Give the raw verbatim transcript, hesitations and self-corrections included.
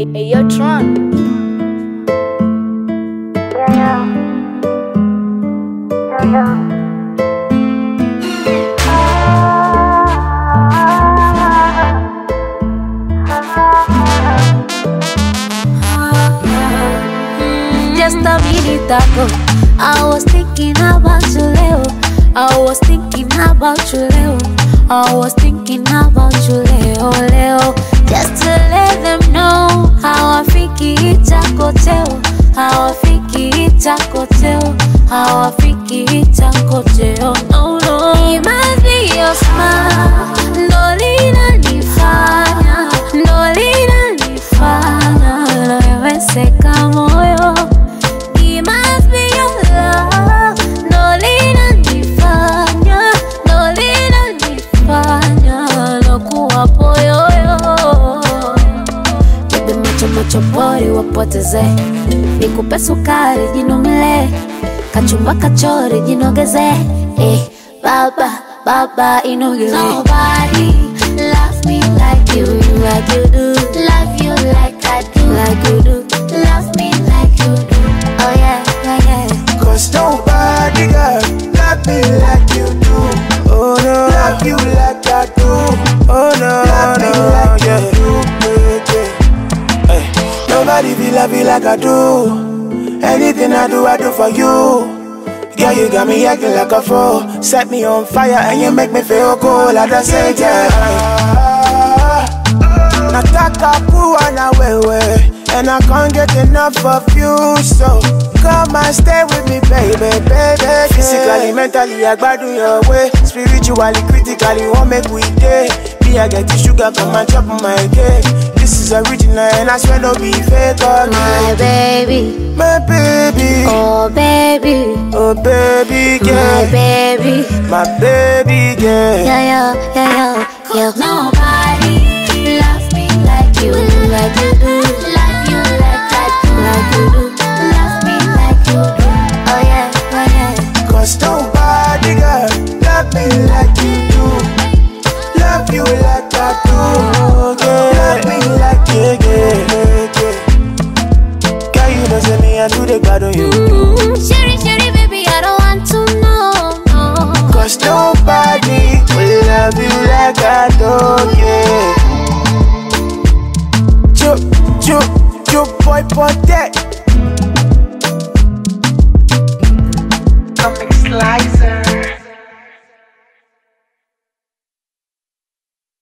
Hey, hey, yo, Tron. Yeah, yeah. Yeah, yeah. Just a minute ago, I was thinking about you, Leo. I was thinking about you, Leo. I was thinking about you, Leo, Leo. Just to let them know how I fiki itakoteo, how I fiki itakoteo, how I fiki itakoteo. No, no, it must be your smile. Ndo linanifanya, ndo linanifanya naweweseka moyo. It must be your love. Ndo linanifanya, ndo linanifanya nakuwa poyoyo. Bebe macho macho pori wapoteze, nikupe sukari jinomle, kachumba kachori jinogeze. Eh, baba baba inogeze. Nobody love me like you, you like you do. Love you like I do, like you do. Love me like you do. Oh yeah, yeah, yeah. Cause nobody, girl, love me like you do. Oh no, love you like I do. Oh no, love me no, like yeah. you do, yeah, yeah. Hey. Nobody feel love you like I do. Anything I do, I do for you. Girl, you got me acting like a fool. Set me on fire and you make me feel cool at the same time. Nataka kuwa na wewe, and I can't get enough of you. So come and stay with me, baby, baby, yeah. Physically, mentally, I gotta do your way. Spiritually, critically, won't make we day. Me, I get the sugar, come and chop my cake. This is original and I swear no be fake. Okay? My baby, My baby, oh baby, oh baby, my yeah. baby. My baby, yeah. Yeah, yeah, yeah, yeah, yeah. Nobody